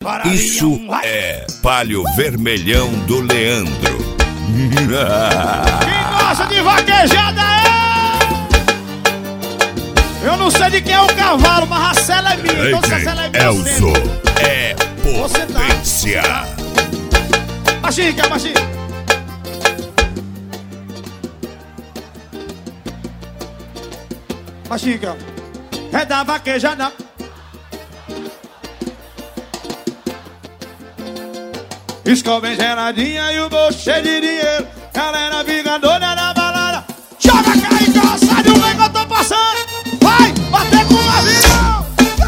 Isso é Palio Vermelhão do Leandro. Quem gosta de vaquejada eu não sei de quem é o cavalo, mas a cela é minha. Então se a cela é minha, Elzo é potência. Machica, machica. Machica. É da vaquejada. Escova bem geladinha e o bolso cheio de dinheiro. Galera vingadora na balada. Joga cá e gosta de um bem que eu tô passando. Vai, bater com o avião.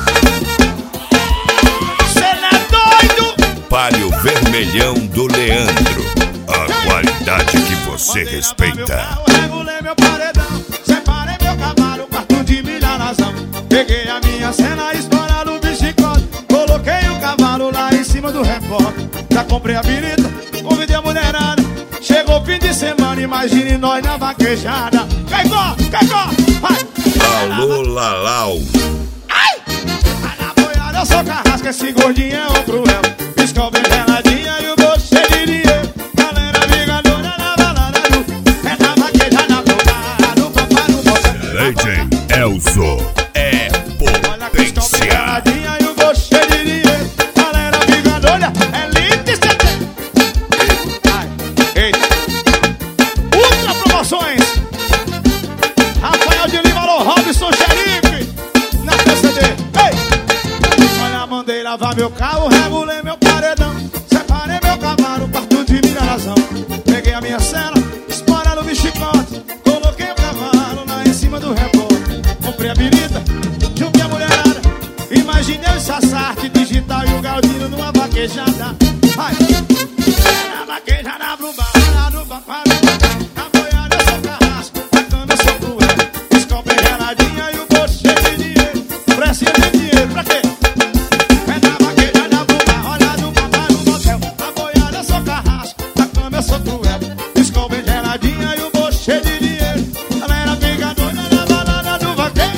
Cê não é doido? Palio Vermelhão do Leandro. A qualidade que você respeita. Regulei meu paredão, separei meu cavalo, quarto de milha razão. Peguei a minha cena, estourado o bichicote. Coloquei o cavalo lá em cima do repórter. Já comprei a birita, convidei a mulherada. Chegou o fim de semana, imagine nós na vaquejada. Caicó, vai! Alô, Lalau. Ai! Vai na boiada, eu sou carrasco, esse gordinho é o cruel. Piscou bem geladinha e o bolso cheio de dinheiro. Galera vingadora na balada do... É na vaquejada, no papai, no bolso. DJ Elzo é potência. Geladinha e o bolso cheio de dinheiro. Galera vingadora, é lindo e CT. Ai, ei. Ultra promoções. Rafael de Lima, alô, Robson Xerife. Na PCD, ei. Olha, mandei lavar meu carro, regulei meu paredão. Separei meu cavalo, quarto de milha razão. Peguei a minha cela, espora no bichicote. Coloquei o cavalo lá em cima do repórter. Comprei a birita, juntei a mulherada. Imaginei o Sassarte digital e o Galdino numa vaquejada. Vai! Na vaquejada pro bar, lá no papai. Na boiada eu sou carrasco, na cama eu sou cruel. Escopa geladinha e o bolso cheio de dinheiro. Precinho de dinheiro, pra quê? É na vaquejada pro bar, olha no papai no motel. Na boiada eu sou carrasco, na cama eu sou cruel. Escopa geladinha e o bolso cheio de dinheiro. Galera fica doida na balada do vaqueiro.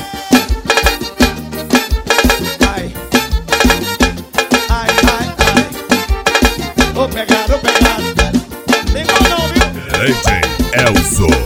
Ô pegado, tem como não, viu? DJ Elzo